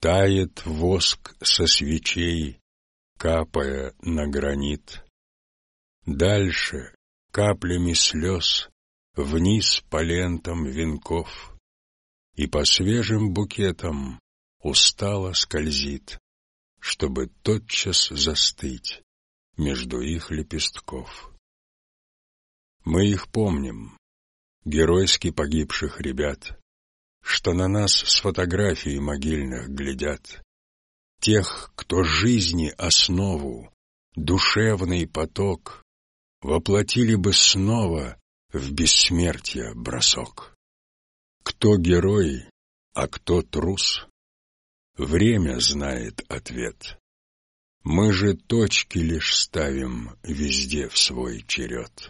Тает воск со свечей, капая на гранит. Дальше каплями слез вниз по лентам венков, и по свежим букетам устало скользит, чтобы тотчас застыть между их лепестков. Мы их помним, геройски погибших ребят, что на нас с фотографий могильных глядят, тех, кто жизни основу, душевный поток воплотили бы снова в бессмертие бросок. Кто герой, а кто трус? Время знает ответ. Мы же точки лишь ставим везде в свой черед.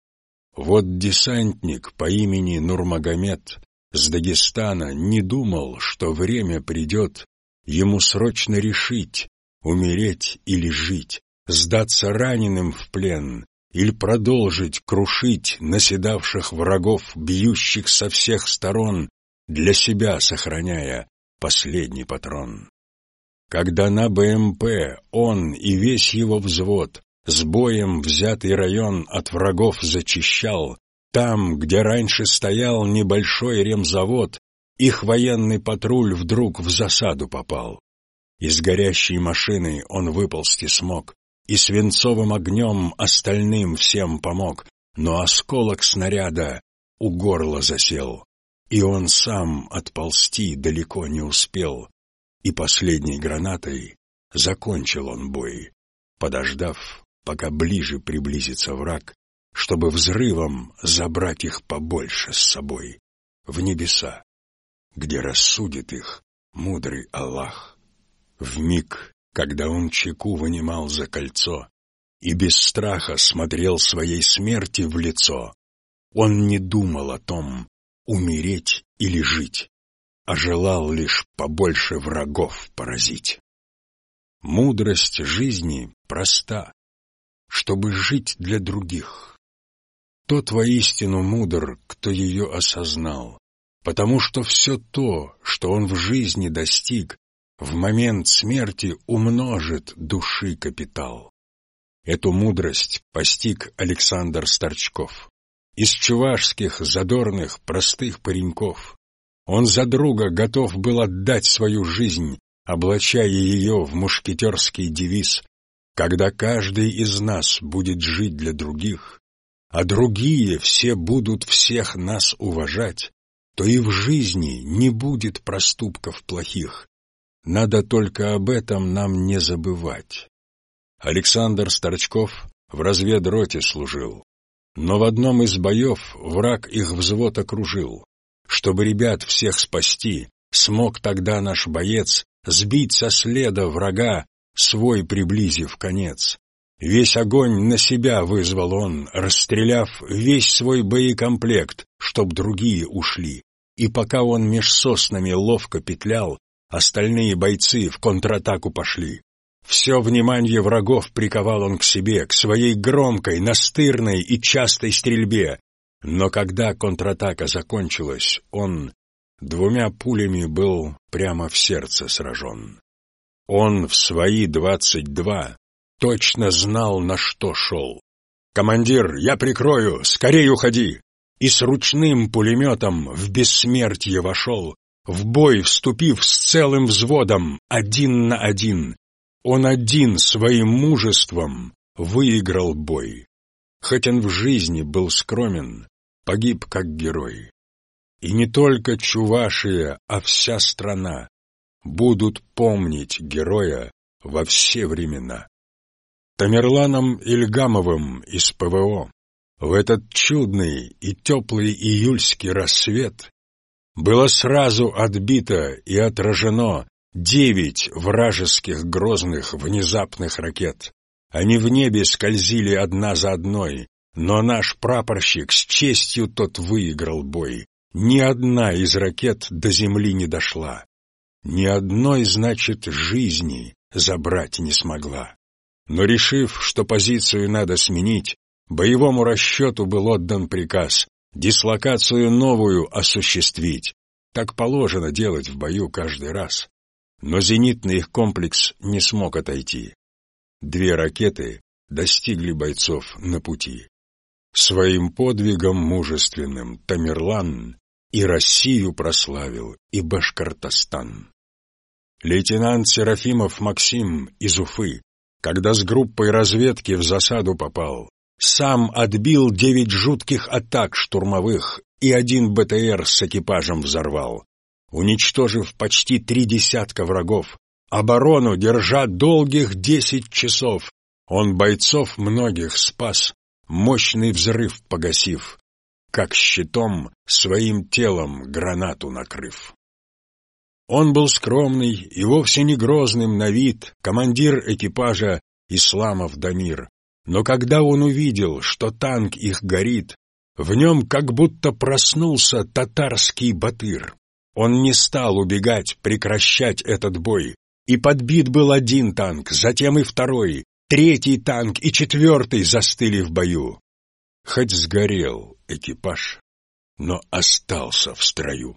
Вот десантник по имени Нурмагомед с Дагестана не думал, что время придет ему срочно решить, умереть или жить, сдаться раненым в плен или продолжить крушить наседавших врагов, бьющих со всех сторон, для себя сохраняя последний патрон. Когда на БМП он и весь его взвод с боем взятый район от врагов зачищал, там, где раньше стоял небольшой ремзавод, их военный патруль вдруг в засаду попал. Из горящей машины он выползти смог, и свинцовым огнем остальным всем помог, но осколок снаряда у горла засел, и он сам отползти далеко не успел, и последней гранатой закончил он бой, подождав, пока ближе приблизится враг, чтобы взрывом забрать их побольше с собой в небеса, где рассудит их мудрый Аллах. Вмиг, когда он чеку вынимал за кольцо и без страха смотрел своей смерти в лицо, он не думал о том, умереть или жить, а желал лишь побольше врагов поразить. Мудрость жизни проста, чтобы жить для других. Тот воистину мудр, кто ее осознал, потому что все то, что он в жизни достиг, в момент смерти умножит души капитал. Эту мудрость постиг Александр Старчков. Из чувашских задорных простых пареньков он за друга готов был отдать свою жизнь, облачая ее в мушкетерский девиз: когда каждый из нас будет жить для других, а другие все будут всех нас уважать, то и в жизни не будет проступков плохих. Надо только об этом нам не забывать. Александр Старчков в разведроте служил, но в одном из боев враг их взвод окружил. Чтобы ребят всех спасти, смог тогда наш боец сбить со следа врага, свой приблизив конец. Весь огонь на себя вызвал он, расстреляв весь свой боекомплект, чтоб другие ушли. И пока он меж соснами ловко петлял, остальные бойцы в контратаку пошли. Все внимание врагов приковал он к себе, к своей громкой, настырной и частой стрельбе. Но когда контратака закончилась, он 2 пулями был прямо в сердце сражен. Он в свои 22 точно знал, на что шел. «Командир, я прикрою, скорей уходи!» И с ручным пулеметом в бессмертие вошел, в бой вступив с целым взводом 1 на 1. Он один своим мужеством выиграл бой. Хоть он в жизни был скромен, погиб как герой. И не только Чувашия, а вся страна будут помнить героя во все времена. Тамерланом Ильгамовым из ПВО в этот чудный и теплый июльский рассвет было сразу отбито и отражено 9 вражеских грозных внезапных ракет. Они в небе скользили одна за одной, но наш прапорщик с честью тот выиграл бой. Ни одна из ракет до земли не дошла. Ни одной, значит, жизни забрать не смогла. Но решив, что позицию надо сменить, боевому расчету был отдан приказ дислокацию новую осуществить. Так положено делать в бою каждый раз. но зенитный их комплекс не смог отойти. 2 ракеты достигли бойцов на пути. Своим подвигом мужественным Тамерлан и Россию прославил, и Башкортостан. Лейтенант Серафимов Максим из Уфы, когда с группой разведки в засаду попал, сам отбил 9 жутких атак штурмовых и 1 БТР с экипажем взорвал, уничтожив почти 3 десятка врагов. Оборону держа долгих 10 часов, он бойцов многих спас, мощный взрыв погасив, как щитом своим телом гранату накрыв. Он был скромный и вовсе не грозным на вид, командир экипажа Исламов Дамир, но когда он увидел, что танк их горит, в нем как будто проснулся татарский батыр. Он не стал убегать, прекращать этот бой, и подбит был 1 танк, затем и 2, 3 танк и 4 застыли в бою. Хоть сгорел экипаж, но остался в строю.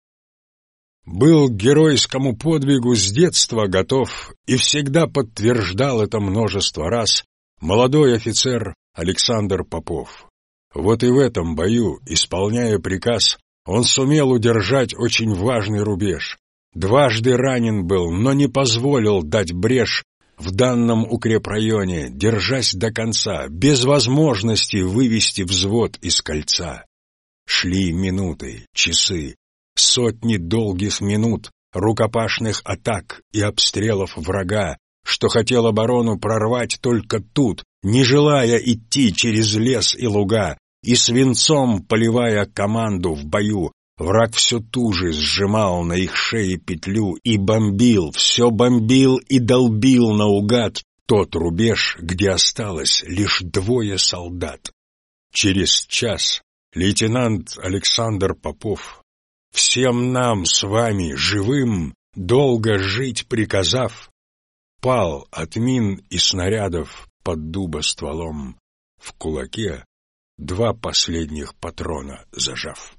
Был к геройскому подвигу с детства готов и всегда подтверждал это множество раз молодой офицер Александр Попов. Вот и в этом бою, исполняя приказ, он сумел удержать очень важный рубеж. Дважды ранен был, но не позволил дать брешь в данном укрепрайоне, держась до конца, без возможности вывести взвод из кольца. Шли минуты, часы, сотни долгих минут рукопашных атак и обстрелов врага, что хотел оборону прорвать только тут, не желая идти через лес и луга, и свинцом поливая команду в бою. Враг все туже сжимал на их шее петлю и бомбил, все бомбил и долбил наугад тот рубеж, где осталось лишь 2 солдат. Через час лейтенант Александр Попов, всем нам с вами живым долго жить приказав, пал от мин и снарядов под дубостволом, в кулаке 2 последних патрона зажав.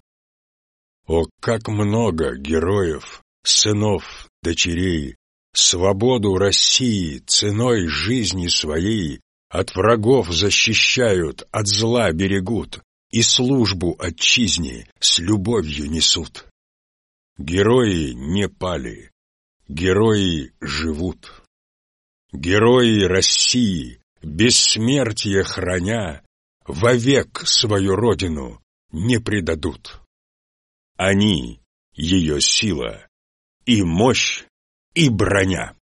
О, как много героев, сынов, дочерей, свободу России ценой жизни своей от врагов защищают, от зла берегут и службу отчизне с любовью несут. Герои не пали, герои живут. Герои России, бессмертие храня, вовек свою родину не предадут. Они — ее сила, и мощь, и броня.